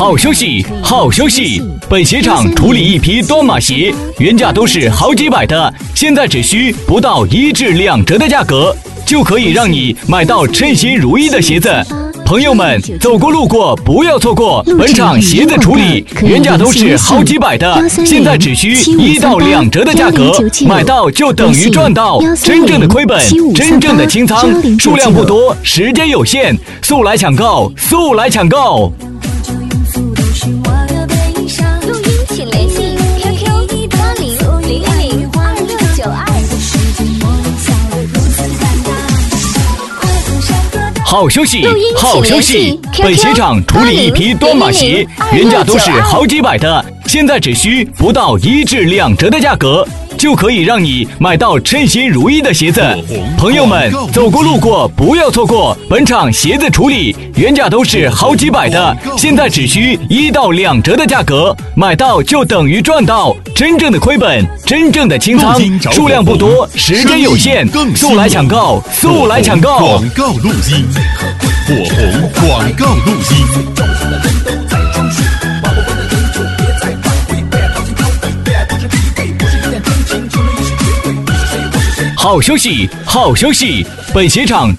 好消息，好消息！本鞋厂处理一批端码鞋，原价都是好几百的，现在只需不到1至2折的价格，就可以让你买到称心如意的鞋子。朋友们，走过路过不要错过，本场鞋子处理原价都是好几百的，现在只需1到2折的价格，买到就等于赚到，真正的亏本，真正的清仓，数量不多，时间有限，速来抢购，速来抢购！ 录音请联系 QQ 80002692。 好消息，好消息！本鞋厂处理一批端码鞋，原价都是好几百的，现在只需不到1至2折的价格，就可以让你买到称心如意的鞋子。朋友们，走过路过不要错过，本场鞋子处理原价都是好几百的，现在只需1到2折的价格，买到就等于赚到，真正的亏本，真正的清仓，数量不多，时间有限，速来抢购，速来抢购！ 广告录音，火红广告录音。 好消息，好消息！本鞋厂